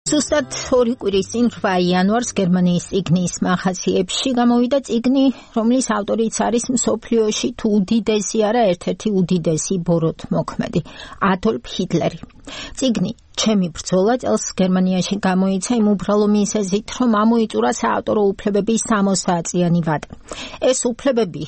Ზუსტად 2 კვირის წინ 8 იანვარს გერმანიის წიგნის მახასიებში გამოვიდა წიგნი, რომლის ავტორიც არის მსოფლიოში თუ უდიდესი არა, ერთ-ერთი უდიდესი ბოროტმოქმედი, ადოლფ ჰიტლერი. წიგნი ჩემი ბრძოლა წელს გერმანიაში გამოიცა იმ უბრალო მიზეზით, რომ ამოიწურა საავტორო უფლებების 60-წლიანი ვადა. ეს უფლებები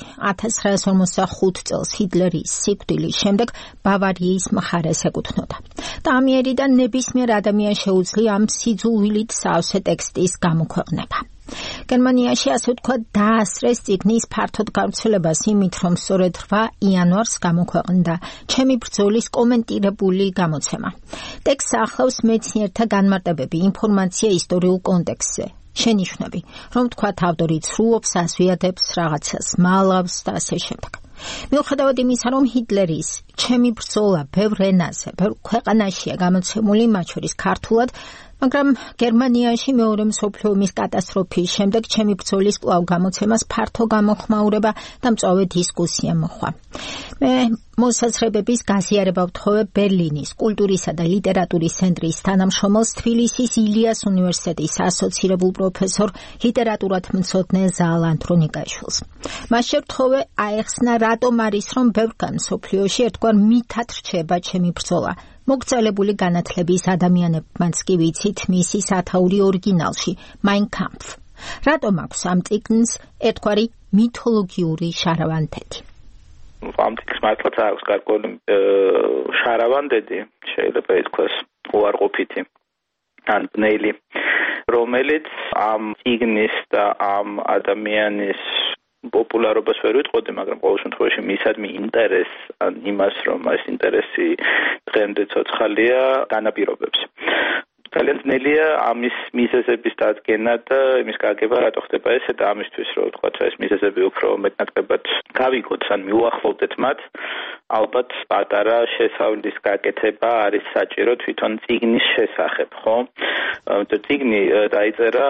1945 წელს ჰიტლერის სიკვდილის შემდეგ ბავარიის მხარეს ეკუთვნოდა. და ამიერიდან ნებისმიერ ადამიანს შეუძლია ამ სიძულვილით სავსე ტექსტის გამოქვეყნება. გერმანიაში, ასე ვთქვათ, დაასწრეს წიგნის ფართოდ გავრცელებას იმით, რომ სწორედ 8 იანვარს გამოქვეყნდა ჩემი ბრძოლის კომენტირებული გამოცემა. ტექსტს ახლავს მეცნიერთა განმარტებები, ინფორმაცია ისტორიულ კონტექსტზე, შენიშვნები, რომ თქვათ ავტორი ცრუობს, ასვიადებს, რაღაცას მალავს და ასე შემდეგ. მიუხედავად იმისა, რომ ჰიტლერის ჩემი ბრძოლა ბევრ ენაზე, ბევრ ქვეყანაშია გამოცემული, მათ შორის ქართულად, მაგრამ გერმანიაში მეორე მსოფლიო ომის კატასტროფის შემდეგ ჩემი ბრძოლის კვლავ გამოცემას ფართო გამოხმაურება და მწვავე დისკუსია მოჰყვა. მე მოსაზრებების გაზიარება ვთხოვე ბერლინის კულტურისა და ლიტერატურის ცენტრის თანამშრომელს, თბილისის ილიას უნივერსიტეტის ასოცირებულ პროფესორ ლიტერატურათმცოდნე ზაალ ანდრონიკაშვილს. მას შევთხოვე აეხსნა, რატომ არის, რომ ბევრგან მსოფლიოში ერთგვარ მითად რჩება ჩემი ბრძოლა. მოგწელებული განათლების ადამიანებმაც კი ვიცით მისი სათაური ორიგინალში, Mein Kampf. რატომ აქვს ამ წიგნს ერთგვარი მითოლოგიური შარავანდედი? ამ წიგნს მართლაც აქვს გარკვეული შარავანდედი, შეიძლება ითქვას უარყოფითი ან ბნელი, რომელიც ამ წიგნის და ამ ადამიანის პოპულარობას ვერ ვიტყოდი, მაგრამ ყოველ შემთხვევაში მისადმი ინტერესს, ან იმას, რომ ეს ინტერესი დღემდე ცოცხალია, განაპირობებს. ძალიან ძნელია ამის მიზეზების დადგენა და იმის გაგება, რატო ხდება ესე და ამისთვის, რომ ვთქვათ, ეს მიზეზები უფრო მეტნაკლებად გავიგოთ, ან მიუახლოვდეთ მათ, ალბათ პატარა შესავლის გაკეთება არის საჭირო თვითონ წიგნის შესახებ, ხო? წიგნი დაიწერა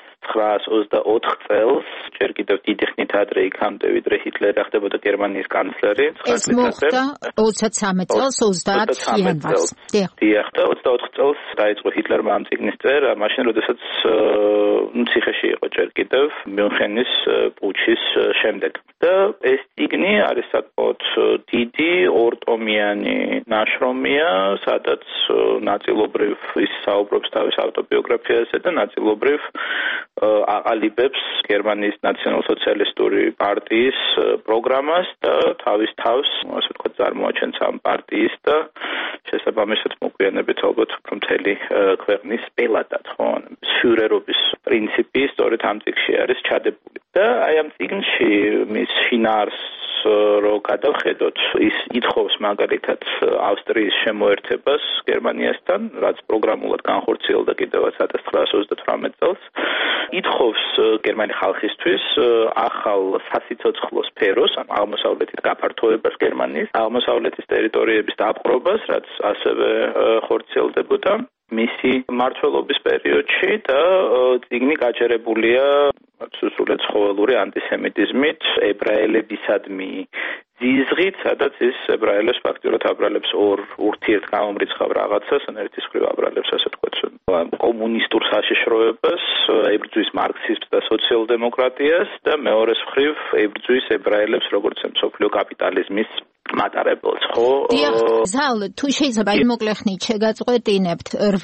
1924 წელს, ჯერ კიდევ დიდი ხნით ადრე იქამდე, ვიდრე ჰიტლერი ხდებოდა გერმანიის კანცლერი. ეს მოხდა 33 წელს 30 იანვარს. დიახ, და 24 წელს დაიწყო ჰიტლერმა ამ წიგნის წერა, მაშინ როდესაც ციხეში იყო ჯერ კიდევ მიუნხენის პუჩის შემდეგ. და ეს წიგნი არის საკმაოდ დიდი, ორტომიანი ნაშრომია, სადაც ნაწილობრივ ის საუბრობს თავის ავტობიოგრაფიაზე და ნაწილობრივ აყალიბებს გერმანიის ნაციონალ-სოციალისტური პარტიის პროგრამას და თავის თავს, ასე ვთქვათ, წარმოაჩენს ამ პარტიის და შესაბამისად მოგვიანებით ალბათ უფრო მთელი ქვეყნის პელადად, ხო? ფიურერობის პრინციპი სწორედ ამ წიგნში არის ჩადებული. და აი ამ წიგნში მის შინაარსს რო გადავხედოთ, ის ითხოვს მაგალითად ავსტრიის შემოერთებას გერმანიასთან, რაც პროგრამულად განხორციელდა კიდევაც 1938 წელს. ითხოვს გერმანიის ხალხისთვის ახალ სასიცოცხლო სფეროს, ან აღმოსავლეთით გაფართოებას გერმანიის, აღმოსავლეთის ტერიტორიების დაპყრობას, რაც ასევე ხორციელდებოდა მისი მმართველობის პერიოდში და წიგნი გაჯერებულია სრულად ცხოველური ანტისემიტიზმით, ებრაელებისადმი ზიზღით, სადაც ის ებრაელებს ფაქტიურად აბრალებს ორ ურთიერთგამომრიცხავ რაღაცას, ან ერთის მხრივ აბრალებს, ასე ვთქვათ, კომუნისტურ საშიშროებას, ებრძვის მარქსიზმს და სოციალ-დემოკრატიას და მეორეს მხრივ ებრძვის ებრაელებს, როგორც მსოფლიო კაპიტალიზმის მატარებელს, ხო? ზალ, თუ შეიძლება იმ მოკლე ხნით შეგაწყვეტინებთ,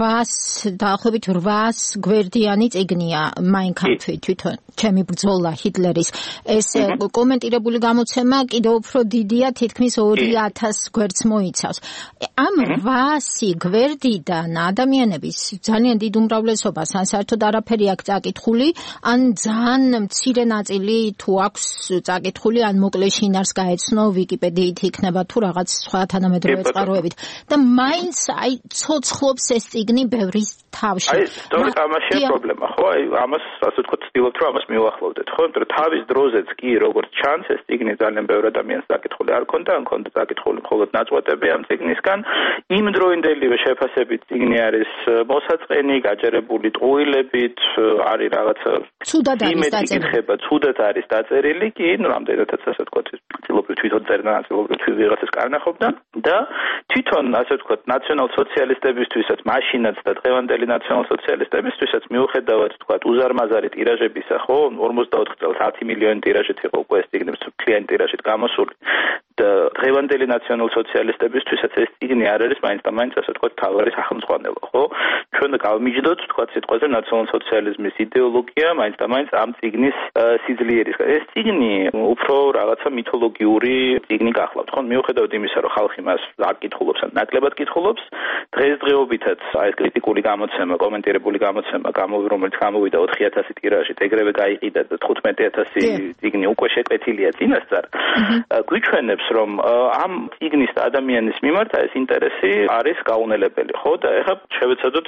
800 გვერდიანი წიგნია Mein Kampf თვითონ, ჩემი ბრძოლა ჰიტლერის. ეს კომენტირებული გამოცემა კიდევ უფრო დიდია, თითქმის 2000 გვერდს მოიცავს. ამ 800 გვერდიდან ადამიანების ძალიან დიდ უმრავლესობას, ან საერთოდ არაფერი აქვს წაკითხული, ან ძალიან მცირე ნაწილი თუ აქვს წაკითხული, ან მოკლე შინაარსს გაეცნო ვიკიპედიით იქნება თუ რაღაც სხვა თანამედროვე წყაროებით. და მაინც აი ცოცხლობს ეს წიგნი ბევრის თავში. აი, სწორედ ამაშია პრობლემა, ხო? აი, ამას ასე ვთქვათ, ვცდილობთ, რომ ამას მიუახლოვდეთ, ხო? იმიტომ რომ თავის დროზეც კი, როგორც ჩანს, ეს წიგნი ძალიან ბევრ ადამიანს წაკითხული არ ქონდა, ან ქონდა წაკითხული მხოლოდ ნაწყვეტები ამ წიგნისგან. იმ დროინდელივე შეფასებით წიგნი არის მოსაწყენი, გაჯერებული ტყუილებით, არის რაღაცა ცუდად არის დაწერილი. ცუდად არის დაწერილი, კი, ნუ რამდენადაც ასე ვთქვათ, ნაწილობრივ თვითონ წერდა, ნაწილობრივ თუ ვიღაცას კარნახობდა და თვითონ ასე ვთქვათ ნაციონალ-სოციალისტებისთვისაც მაშინაც და დღევანდელი ნაციონალ-სოციალისტებისთვისაც მიუხედავად ვთქვათ უზარმაზარი ტირაჟებისა, ხო, 44 წელს 10 მილიონი ტირაჟით იყო უკვე ეს წიგნი მთლიანი ტირაჟით გამოსული და დღევანდელი ნაციონალ-სოციალისტებისთვისაც ეს წიგნი არ არის მაინც და მაინც ასე ვთქვათ თავარი სახელმწიფო, ხო? ჩვენ გავმიჯდოთ ვთქვათ სიტყვაზე ნაციონალ-სოციალიზმის იდეოლოგია მაინც და მაინც ამ წიგნის სიძლიერისგან. ეს წიგნი უფრო რაღაცა მითოლოგიური წიგნი გახლავთ, ხო? მიუხედავად იმისა, რომ ხალხი მას არ კითხულობს ან ნაკლებად კითხულობს, დღესდღეობითაც აი ეს კრიტიკული გამოცემა, კომენტირებული გამოცემა, რომელიც გამოვიდა 4000 ტირაჟით, ეგრევე გაიყიდა და 15000 წიგნი უკვე შეკვეთილია წინასწარ. გვიჩვენებს, რომ ამ წიგნის და ადამიანის მიმართ ეს ინტერესი არის გაუნელებელი, ხო? და ეხლა შევეცადოთ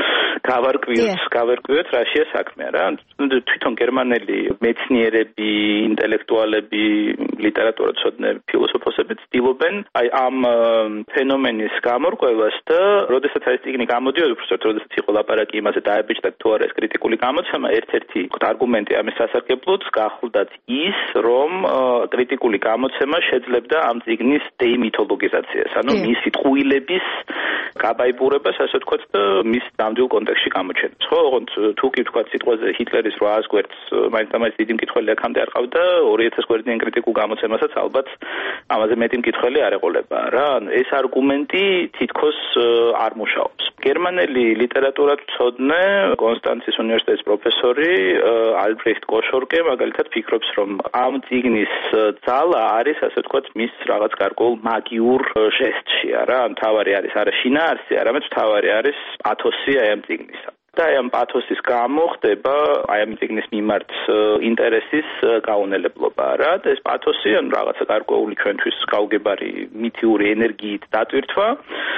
გავარკვიოთ რაშია საქმე რა. თვითონ გერმანელი მეცნიერები, ინტელექტუალები, ლიტერატურაცოდნები, ფილოსოფოსები ცდილობენ აი ამ ფენომენის გამორკვევას და როდესაც ეს წიგნი გამოდიოდა, უბრალოდ როდესაც იყო ლაპარაკი იმაზე დაებიჭდა თუ არა ეს კრიტიკული გამოცემა, ერთ-ერთი არგუმენტი ამის სასარგებლოდ გახლდათ ის, რომ კრიტიკული გამოცემა შეძლებდა ამ წიგნის დეიმითოლოგიზაციას, ანუ მისი ტყუილების გაბაიბურებას, ასე ვთქვათ, და მის ნამდვილ კონტექსტში გამოჩენებს. ხო, ოღონდ თუ კი ვთქვათ სიტყვაზე ჰიტლერის 800 გვერდს მაინც და მაინც დიდი მკითხველი აქამდე არ ყავდა, 2000 გვერდიან კრიტიკულ გამოცემასაც ალბათ ამაზე მეტი მკითხველი არ ეყოლება რა. ეს არგუმენტი თითქოს არ მუშაობს. გერმანელი ლიტერატურათმცოდნე კონსტანცის უნივერსიტეტის პროფესორი ალბრეხტ კოშორკე მაგალითად ფიქრობს, რომ ამ წიგნის ძალა არის, ასე ვთქვათ, მის რაღაც გარკვეულ მაგიურ ჟესტშია რა. მთავარი არის არა შინაარსი, არამედ მთავარი არის პათოსი აი ამ წიგნისა. და აი ამ პათოსის გამო ხდება აი ამ წიგნის მიმართ ინტერესის გაუნელებლობა რა. და ეს პათოსი ან რაღაცა გარკვეული ჩვენთვის გაუგებარი მითიური ენერგიით დატვირთვა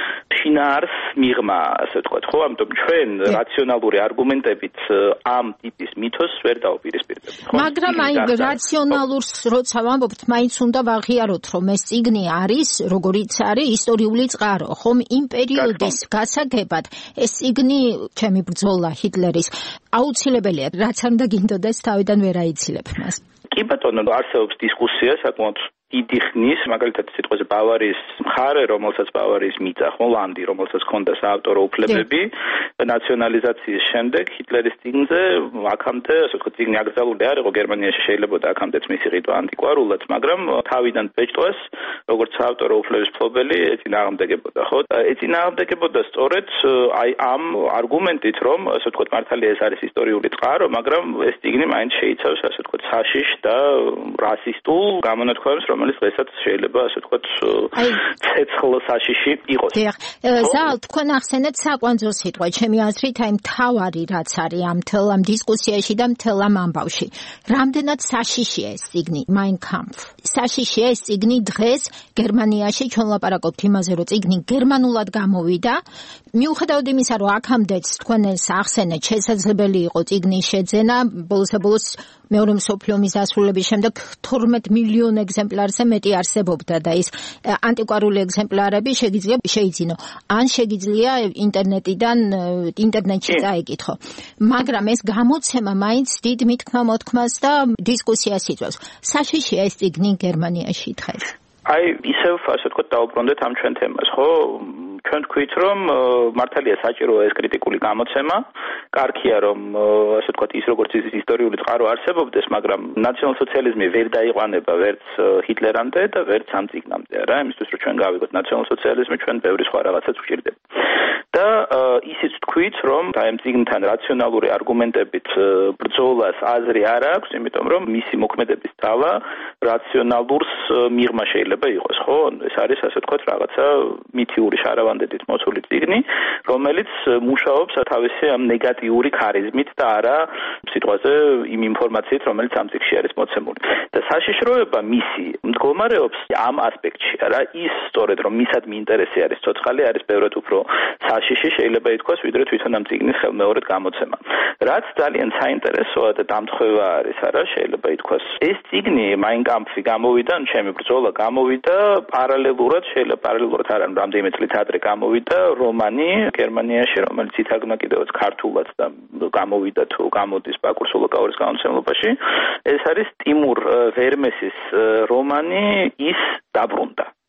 შინაარს მიღმა, ასე ვთქვათ, ხო? ამიტომ ჩვენ რაციონალური არგუმენტებით ამ ტიპის მითოს ვერ დავპირისპირდებით, ხო? მაგრამ აი რაციონალურს როცა ვამბობთ, მაინც უნდა ვაღიაროთ, რომ ეს წიგნი არის, როგორიც არის, ისტორიული წყარო, ხომ? იმ პერიოდის გასაგებად ეს წიგნი ჩემი ბრძოლა ჰიტლერის აუცილებელია, რაც არ უნდა გინდოდეს თავიდან ვერ აიცილებ მას. კი ბატონო, არსებობს დისკუსია საკმაოდ დიდი ხნის, მაგალითად სიტყვაზე ბავარიის მხარე, რომელსაც ბავარიის მიწა, ხო, ლანდი, რომელსაც ჰქონდა საავტორო უფლებები, ნაციონალიზაციის შემდეგ ჰიტლერის წიგნზე აქამდე, ასე ვთქვათ, წიგნი აკრძალული არ იყო გერმანიაში, შეიძლება აქამდეც მისი ყიდვა ანტიკვარულად, მაგრამ თავიდან ბეჭდვას, როგორც საავტორო უფლების მფლობელი, ეწინააღმდეგებოდა, ხო? ეწინააღმდეგებოდა სწორედ აი ამ არგუმენტით, რომ, ასე ვთქვათ, მართალია ეს არის ისტორიული წყარო, მაგრამ ეს წიგნი მაინც შეიცავს, ასე ვთქვათ, საშიშ და რასისტულ გამონათქვამებს, რომელიც დღესაც შეიძლება ასე ვთქვათ ცეცხლ საშიში იყოს. ზალ, თქვენ ახსენეთ საკვანძო სიტყვა, ჩემი აზრით, აი მთავარი რაც არის ამ მთელ ამ დისკუსიაში და მთელ ამ ამბავში. რამდენად საშიშია ეს წიგნი, Mein Kampf. საშიშია ეს წიგნი დღეს გერმანიაში, ჩვენ ლაპარაკობთ იმაზე, რომ წიგნი გერმანულად გამოვიდა. მიუხედავად იმისა, რომ აქამდეც თქვენ ეს ახსენეთ, შესაძლებელი იყო წიგნის შეძენა, ბოლოს მეორე მსოფლიო ომის დასრულების შემდეგ 12 მილიონ ეგზემპლარზე მეტი არსებობდა და ის ანტიკვარული ეგზემპლარები შეიძინო. ან შეგიძლია ინტერნეტში წაიკითხო. მაგრამ ეს გამოცემა მაინც დიდ მითქმა-მოთქმას და დისკუსიას იწვევს. საშიშია ეს წიგნი გერმანიაში დღეს. აი, ისევ ასე ვთქვათ, დავუბრუნდეთ ამ ჩვენ თემას, ხო? ჩვენ თქვით, რომ მართალია საჭიროა ეს კრიტიკული გამოცემა. კარგია, რომ ასე ვთქვათ, ის როგორც ის ისტორიული წყარო არსებობდეს, მაგრამ ნაციონალ-სოციალიზმი ვერ დაიყვანება ვერც ჰიტლერამდე და ვერც ამ წიგნამდე, რა. იმისთვის, რომ ჩვენ გავიგოთ ნაციონალ-სოციალიზმი, ჩვენ ბევრი სხვა რაღაცაც ვჭირდება. და ისიც თქვით, რომ აი ამ წიგნთან რაციონალური არგუმენტებით ბრძოლას აზრი არ აქვს, იმიტომ რომ მისი მოქმედების ძალა რაციონალურს მიღმა შეიძლება იყოს, ხო? ეს არის ასე ვთქვათ, რაღაცა მითიური შარავანდედით მოცული წიგნი, რომელიც მუშაობს თავისი ამ ნეგატიური ქარიზმით და არა სიტყვაზე იმ ინფორმაციით, რომელიც ამ წიგნში არის მოცემული. და საშიშროება მისი მდგომარეობს ამ ასპექტში, რა, ის სწორედ რომ მისადმი ინტერესი არის ცოცხალი, არის ბევრად უფრო საშიში შეიძლება ითქვას, ვიდრე თვითონ ამ წიგნის ხელმეორედ გამოცემა. რაც ძალიან საინტერესოა და დამთხევა არის, არა, შეიძლება ითქვას. ეს წიგნი Mein Kampf-ი გამოვიდა, ჩემი ბრძოლა გამოვიდა პარალელურად, შეიძლება პარალელურად არა, რამდენიმე წლით ადრე გამოვიდა რომანი გერმანიაში, რომელიც ითარგმნა კიდევაც ქართულად და გამოვიდა თუ გამოდის ბაკურ სულაკაურის გამოცემლობაში. ეს არის ტიმურ ვერმესის რომანი ის დაბრუნდა.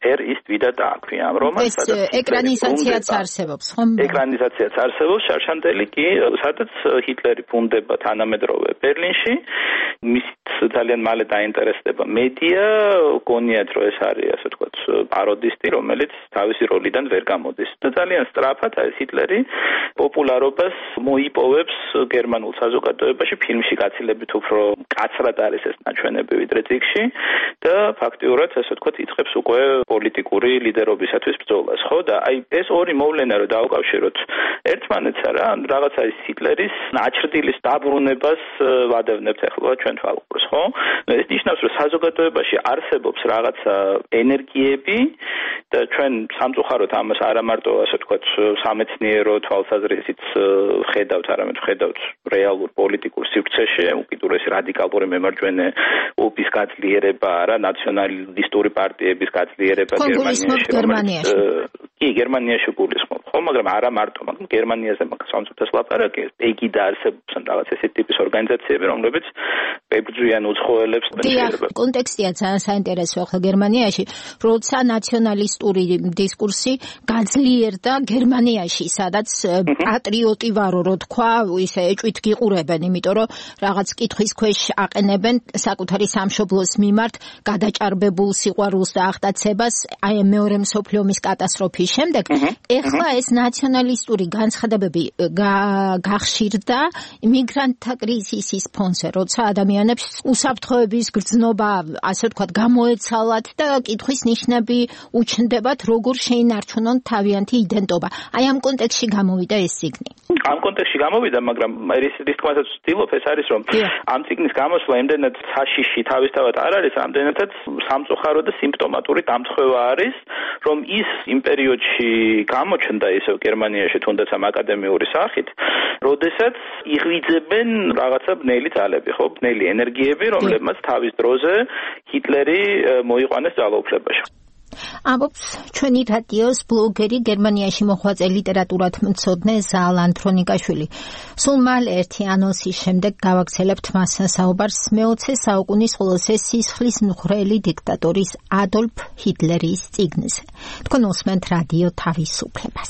Er ist wieder da ქვია ამ რომანს, სადაც ეკრანიზაციაც არსებობს, ხომ? ეკრანიზაციაც არსებობს, შარშანდელი კი, სადაც ჰიტლერი ბრუნდება თანამედროვე ბერლინში, მისით ძალიან მალე დაინტერესდება მედია, გონიათ რომ ეს არის ასე ვთქვათ პაროდისტი, რომელიც თავისი როლიდან ვერ გამოდის და ძალიან სწრაფად ეს ჰიტლერი პოპულარობას მოიპოვებს გერმანულ საზოგადოებაში, ფილმში გაცილებით უფრო კაცრად არის ეს ნაჩვენები ვიდრე წიგნში და ფაქტიურად ასე ვთქვათ იწყებს უკვე პოლიტიკური ლიდერობისათვის ბრძოლას, ხო? და აი ეს ორი მოვლენა რომ დაუკავშიროთ ერთმანეთს რა, რაღაცა ის ჰიტლერის ნაჩრდილის დაბრუნებას ვადევნებთ ახლა ჩვენ თვალყურს, ხო? ეს ნიშნავს რომ საზოგადოებაში არსებობს რაღაცა ენერგიები და ჩვენ სამწუხაროდ ამას არა მარტო ასე ვთქვათ სამეცნიერო თვალსაზრისით ხედავთ, არამედ ხედავთ რეალურ პოლიტიკურ სივრცეში, უკიდურესი რადიკალური მემარჯვენე ოპის გაძლიერება, რა ნაციონალისტური პარტიების გაძლიერება გერმანიაში. კი, გერმანიაში გულისხმობ, ხო, მაგრამ არა მარტო, მაგრამ გერმანიაზე მაგ სამწუთას ლაპარაკი, ეგ და არსებობს რაღაც ესეთი ტიპის ორგანიზაციები, რომლებიც ებრძვიან უცხოელებს. კონტექსტია ძალიან საინტერესო ახლა გერმანიაში, როცა ნაციონალისტური დისკურსი გაძლიერდა გერმანიაში, სადაც პატრიოტი ვარო რო თქვა, ისე ეჭვით გიყურებენ, იმიტომ რომ რაღაც კითხვის ქვეშ აყენებენ საკუთარი სამშობლოს მიმართ გადაჭარბებულ სიყვარულს და აღტაცებას აი მეორე მსოფლიო ომის კატასტროფის შემდეგ. ეხლა ეს ნაციონალისტური განცხადებები გახშირდა მიგრანტთა კრიზისის ფონზე, როცა ადამიანებს უსაფრთხოების გრძნობა, ასე ვთქვათ, გამოეცალათ და კითხვის ნიშნები უჩნდებათ, როგორ შეინარჩუნონ თავიანთი იდენტობა. აი ამ კონტექსტში გამოვიდა ეს წიგნი. ამ კონტექსტში გამოვიდა, მაგრამ ის თქმასაც ვცდილობ, ეს არის რომ ამ წიგნის გამოსვლა იმდენად საშიში თავისთავად არ არის, ამდენადაც სამწუხარო და სიმპტომატური დამცხვევა არის, რომ ის იმ პერიოდში გამოჩნდა ისევ გერმანიაში თუნდაც ამ აკადემიური სახით, როდესაც იღვიძებენ რაღაცა ბნელი ძალები, ხო, ბნელი ენერგიები, რომლებმაც თავის დროზე ჰიტლერი მოიყვანეს ძალაუფლებაში. ამბობს ჩვენი რადიოს ბლოგერი გერმანიაში მოღვაწე ლიტერატურად მცოდნე ზაალ ანთრონიკაშვილი. სულ მალე ერთი ანონსის შემდეგ გავაგრძელებთ მასთან საუბარს მე-20 საუკუნის ყველაზე სისხლის მღვრელი დიქტატორის ადოლფ ჰიტლერის წიგნზე. თქვენ უსმენთ რადიო თავისუფლებას.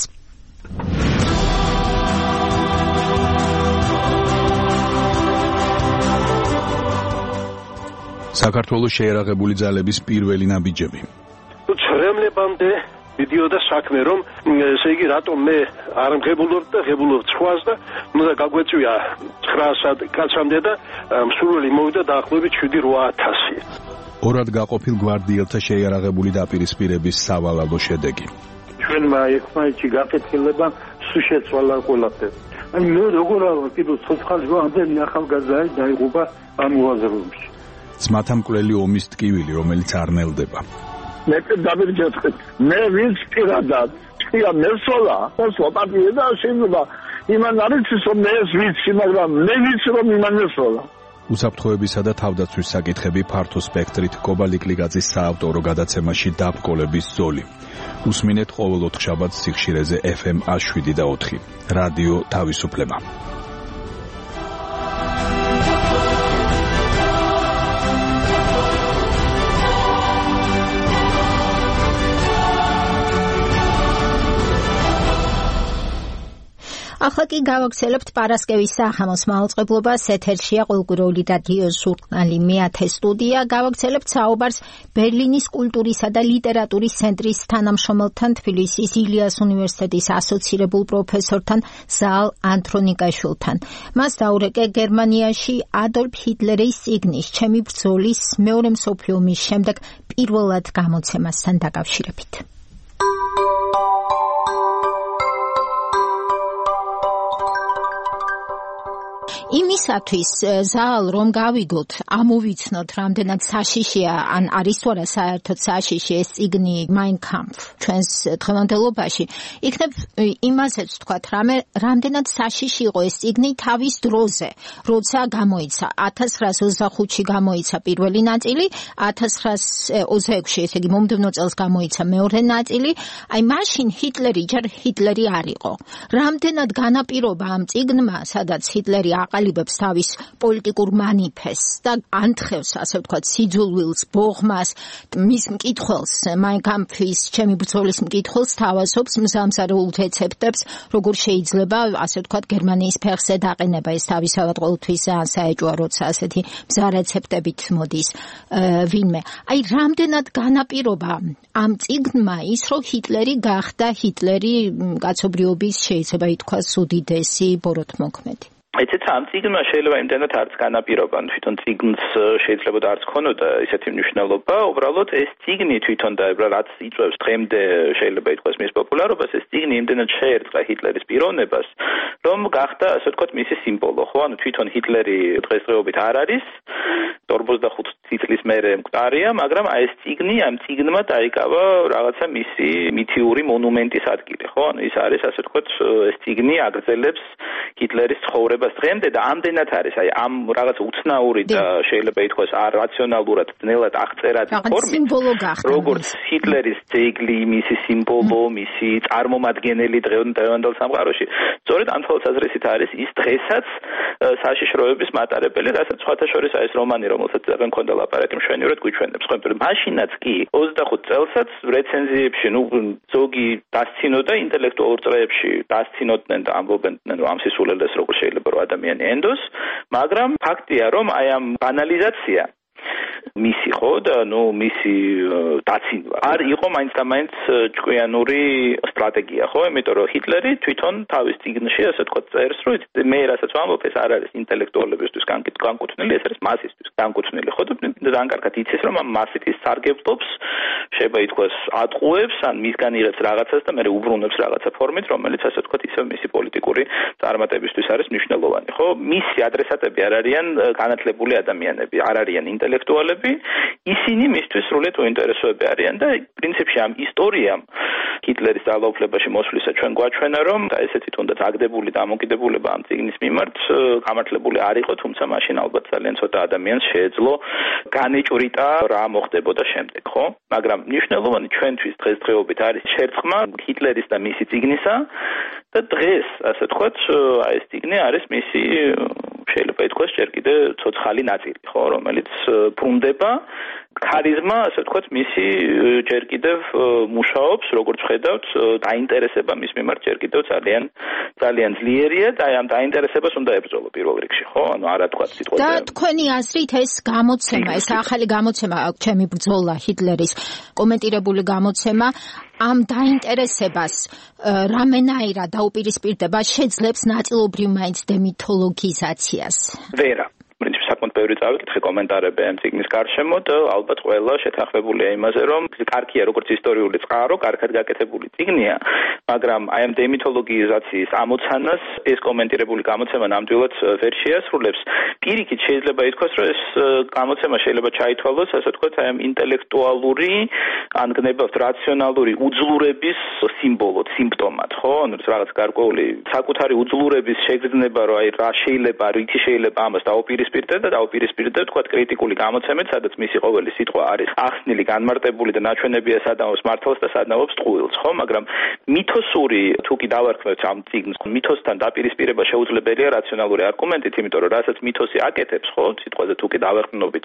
საქართველოს შეიარაღებული ძალების პირველი ნაბიჯები. ცრემლებამდე მიდიოდა საქმე, რომ ესე იგი რატომ მე არ მღებულობ და ღებულობ სხვას და უნდა გაგვეწვია 900 კაცამდე და მსურველი მოვიდა დაახლოებით 7-8000. ორად გაყოფილ გვარდიელთა შეიარაღებული დაპირისპირების სავალალო შედეგი. ჩვენმა ერთმანეთში გაკეთილება სულ შეცვალა ყველაფერი. აი მე როგორ არა კიდევ ცოცხალი ამდენი ახალგაზრდა დაიღუპა ამ უაზროებში. ძმათა მკვლელი ომის ტკივილი, რომელიც არ ნელდება. მე დავირჯეთ მე ვინც პირადად ხია მესოლა ხო პარტია და შეიძლება იმან არის რომ მე ვიცი მაგრამ მე ვიცი რომ იმან მესოლა უსაფრთხოებისა და თავდაცვის საკითხები ფართო სპექტრით კობალიკლიგაძის საავტორო გადაცემაში დაბკოლების ზოლი. უსმინეთ ყოველ 4 შაბათს სიხშირეზე FM 107.4 რადიო თავისუფლება. ახლა კი გავაგრძელებთ პარასკევის სახამოს მაუწყებლობას. ეთერშია ყოველკვირეული რადიო ჟურნალი მე-10 სტუდია. გავაგრძელებთ საუბარს ბერლინის კულტურისა და ლიტერატურის ცენტრის თანამშრომელთან, თბილისის ილიას უნივერსიტეტის ასოცირებულ პროფესორთან ზაალ ანთრონიკაშვილთან. მას დაურეკე გერმანიაში ადოლფ ჰიტლერის წიგნის ჩემი ბრძოლის მეორე მსოფლიო ომის შემდეგ პირველად გამოცემასთან დაკავშირებით. იმისათვის ზაალ რომ გავიგოთ, ამოვიცნოთ რამდენად საშიშია, ან არის თუ არა საერთოდ საშიში ეს წიგნი Mein Kampf ჩვენს დღევანდელობაში, იქნებ იმასაც ვთქვათ, რამდენად საშიში იყო ეს წიგნი თავის დროზე, როცა გამოიცა 1925-ში გამოიცა პირველი ნაწილი, 1926-ში, ესე იგი მომდევნო წელს გამოიცა მეორე ნაწილი, აი მაშინ ჰიტლერი ჯერ ჰიტლერი არ იყო. რამდენად განაპირობა ამ წიგნმა, სადაც ჰიტლერი აკალიბებს თავის პოლიტიკურ მანიფესტს და ანთხევს, ასე ვთქვათ, სიძულვილს, ბოღმას, მის მკითხველს, Mein Kampf-ის ჩემი ბრძოლის მკითხველს თავაზობს მზამზარეულ რეცეპტებს, როგორ შეიძლება, ასე ვთქვათ, გერმანიის ფეხზე დაყენება. ეს თავისთავად ყოველთვის საეჭვოა, როცა ასეთი მზა რეცეპტებით მოდის ვინმე. აი, რამდენად განაპირობა ამ წიგნმა ის, რომ ჰიტლერი გახდა ჰიტლერი კაცობრიობის შეიძლება ითქვას უდიდესი ბოროტმოქმედი. ეცეც ამ წიგნმა შეიძლება იმდენად არც განაპირობა, თვითონ წიგნს შეიძლება და არც ქონოდა ისეთი მნიშვნელობა, უბრალოდ ეს წიგნი თვითონ და რაც იწვევს დღემდე შეიძლება ითქვას მის პოპულარობას, ეს წიგნი იმდენად შეერწყა ჰიტლერის პიროვნებას, რომ გახდა, ასე ვთქვათ, მისი სიმბოლო, ხო? ანუ თვითონ ჰიტლერი დღესდღეობით არ არის, 45 წლის მერე მკვდარია, მაგრამ აი ეს წიგნი, ამ წიგნმა დაიკავა რაღაცა მისი მითიური მონუმენტის ადგილი, ხო? ანუ ის არის, ასე ვთქვათ, ეს წიგნი აგრძელებს ჰიტლერის ცხოვრებას დღემდე და ამდენად არის, აი ამ რაღაც უცნაური და შეიძლება ითქვას არ რაციონალურად ძნელად აღწერადი ფორმით, როგორც ჰიტლერის ძეგლი, მისი სიმბოლო, მისი წარმომადგენელი დღევანდელ სამყაროში. სწორედ ამ თვალსაზრისით არის ის დღესაც საშიშროების მატარებელი, რასაც სხვათა შორის ეს რომანი, რომელსაც ძალიან მქონდა ლაპარაკი მშვენივრად გვიჩვენებს. ხო, იმიტომ მაშინაც კი 25 წელსაც რეცენზიებში, ზოგი დასცინოდა ინტელექტუალურ წრეებში, დასცინოდნენ და ამბობდნენ, რომ ამ სისულელეს როგორ შეიძლება რომ ადამიანი ენდოს, მაგრამ ფაქტია, რომ აი ამ ბანალიზაცია მისი ხო და მისი დაცინვა არ იყო მაინც და მაინც ჭკვიანური სტრატეგია, ხო? იმიტომ რომ ჰიტლერი თვითონ თავის წიგნში ასე თქვა წერს, რომ მე რასაც ვამბობ, ეს არ არის ინტელექტუალებისთვის განკუთვნილი, ეს არის მასისთვის განკუთვნილი, ხო? და ძალიან კარგად იცის, რომ ამ მასით ის სარგებლობს, შეიძლება ითქვას, ატყუებს, ან მისგან იღებს რაღაცას და მე უბრუნებს რაღაცა ფორმით, რომელიც ასე თქვა ისევ მისი პოლიტიკური წარმატებისთვის არის მნიშვნელოვანი, ხო? მისი ადრესატები არ არიან განათლებული ადამიანები, არ არიან ინტელექტუალები, ისინი მისთვის სრულიად უინტერესოები არიან და პრინციპში ამ ისტორიამ ჰიტლერის ძალაუფლებაში მოსვლისა ჩვენ გვაჩვენა, რომ და ესეთი თუნდაც აგდებული დამოკიდებულება ამ წიგნის მიმართ გამართლებული არ იყო, თუმცა მაშინ ალბათ ძალიან ცოტა ადამიანს შეეძლო განეჭვრიტა რა მოხდებოდა შემდეგ, ხო? მაგრამ მნიშვნელოვანი ჩვენთვის დღესდღეობით არის შერწყმა ჰიტლერის და მისი წიგნისა და დღეს, ასე ვთქვათ, აი ეს წიგნი არის მისი შეიძლება ითქვას ჯერ კიდე ცოცხალი ნაწილი, ხო, რომელიც ბრუნდება, ქარიზმა, ასე ვთქვათ, მისი ჯერ კიდევ მუშაობს, როგორც ხედავთ, დაინტერესება მის მიმართ ჯერ კიდევ ძალიან ძლიერია და ამ დაინტერესებას უნდა ებრძოლო პირველ რიგში, ხო? ანუ არა თქვა სიტყვაზე. და თქვენი აზრით ეს გამოცემა, ეს ახალი გამოცემა, ჩემი ბრძოლა ჰიტლერის კომენტირებული გამოცემა ამ დაინტერესებას რამენაირად დაუპირისპირდება, შეძლებს ნაწილობრივ მაინც დემითოლოგიზაციას? ვერა. პრინციპში საკმაოდ ბევრი წავიკითხე კომენტარები ამ წიგნის გარშემო და ალბათ ყველა შეთანხმებულია იმაზე, რომ კარგია როგორც ისტორიული წყარო, კარგად გაკეთებული წიგნია, მაგრამ აი ამ დემითოლოგიზაციის ამოცანას ეს კომენტირებული გამოცემა ნამდვილად ვერ შეასრულებს. პირიქით შეიძლება ითქვას, რომ ეს გამოცემა შეიძლება ჩაითვალოს, ასე ვთქვათ, აი ამ ინტელექტუალური, ან გნებავთ რაციონალური უძლურების სიმბოლოდ, სიმპტომად, ხო? ანუ რაღაც გარკვეული საკუთარი უძლურების შეგრძნება, რომ აი რა შეიძლება, რითი შეიძლება ამას დაუპირისპირდა, თქვა კრიტიკული გამოცემით, სადაც მისი ყოველი სიტყვა არის ახსნილი, განმარტებული და ნაჩვენებია სადავოს მართალს და სადავოს ტყუილს, ხო? მაგრამ მითოსური თუ კი დავარქმევთ ამ წიგნს, მითოსთან დაპირისპირება შეუძლებელია რაციონალური არგუმენტით, იმიტომ რომ რასაც მითოსი აკეთებს, ხო? სიტყვაზე თუ კი დავარქმნობით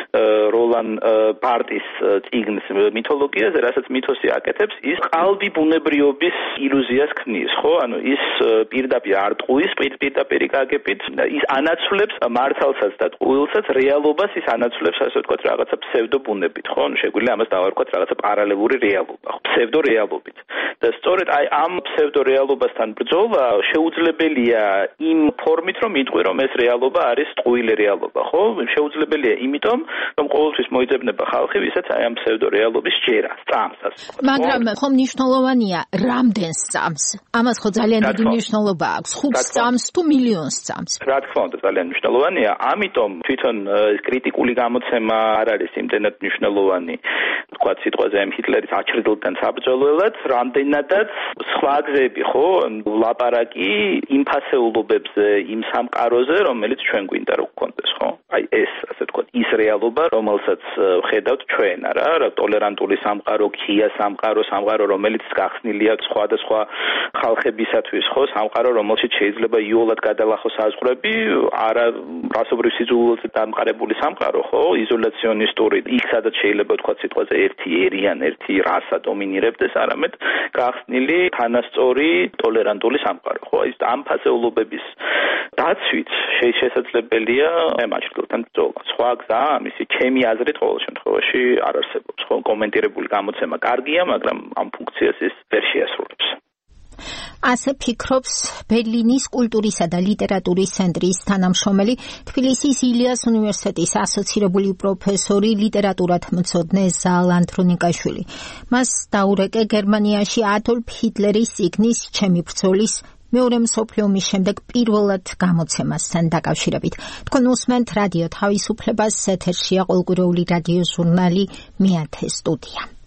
როლან ბარტის წიგნის მითოლოგიაზე, რასაც მითოსი აკეთებს, ის ყალბი ბუნებრიობის ილუზიას ქმნის, ხო? ანუ ის პირდაპირ არ ტყუის, პირდაპირ გაგებით, ის ანაცვლებს მართალსაც და ტყუილსაც, რეალობას ის ანაცვლებს, ასე ვთქვათ, რაღაცა ფსევდობუნებით, ხო? ანუ შეგვიძლია ამას დავარქვათ რაღაცა პარალელური რეალობა, ხო? ფსევდორეალობით. და სწორედ აი ამ ფსევდორეალობასთან ბრძოლა შეუძლებელია იმ ფორმით, რომ იტყვი, რომ ეს რეალობა არის ტყუილი რეალობა, ხო? შეუძლებელია იმიტომ, რომ ყოველთვის მოიძებნება ხალხი, ვისაც აი ამ ფსევდორეალობის ჯერა, სწამს, ასე ვთქვათ. მაგრამ ხომ მნიშვნელოვანია, რამდენ სწამს? ამას ხო ძალიან დიდი მნიშვნელობა აქვს, 5 სწამს თუ მილიონს სწამს? რა თქმა უნდა, ძალიან მნიშვნელოვანია, ამიტომ რომ თვითონ კრიტიკული გამოცემა არ არის იმდენად მნიშვნელოვანი, თქვა სიტყვაზე ამ ჰიტლერის აჩრდილთან საბრძოლველად, რამდენადაც სხვა გზები, ხო, ლაპარაკი იმ ფასეულობებზე, იმ სამყაროზე, რომელიც ჩვენ გვინდა რომ გქონდეს, ხო? აი ეს, ასე ვთქვათ, ის რეალობა, რომელსაც ხედავთ ჩვენ, რა, ტოლერანტული სამყარო, ქია სამყარო, რომელიც გახსნილია სხვადასხვა ხალხებისათვის, ხო, სამყარო, რომელშიც შეიძლება იოლად გადალახოს საზღვრები, არა რასობრივ სიძულვილზე დამყარებული სამყარო, ხო, იზოლაციონისტური, იქ სადაც შეიძლება ვთქვათ სიტყვაზე ერთი ერიან, ერთი რასა დომინირებდეს, არამედ გახსნილი თანასწორი ტოლერანტული სამყარო, ხო, ის ამ ფასეულობების დაცვით შესაძლებელია მაჩრდილთან ბრძოლა. სხვა გზა, ამისი ჩემი აზრით ყოველ შემთხვევაში არ არსებობს, ხო, კომენტირებული გამოცემა კარგია, მაგრამ ამ ფუნქციას ის ვერ შეასრულებს. ასე ფიქრობს ბერლინის კულტურისა და ლიტერატურის ცენტრის თანამშრომელი, თბილისის ილიას უნივერსიტეტის ასოცირებული პროფესორი, ლიტერატურად მცოდნე ზალ ანდრონიკაშვილი. მას დაურეკე გერმანიაში ადოლფ ჰიტლერის წიგნის ჩემი ბრძოლის მეორე მსოფლიო ომის შემდეგ პირველად გამოცემასთან დაკავშირებით. თქვენ უსმენთ რადიო თავისუფლებას, ეთერშია ყოველკვირეული რადიო ჟურნალი მეათე სტუდია.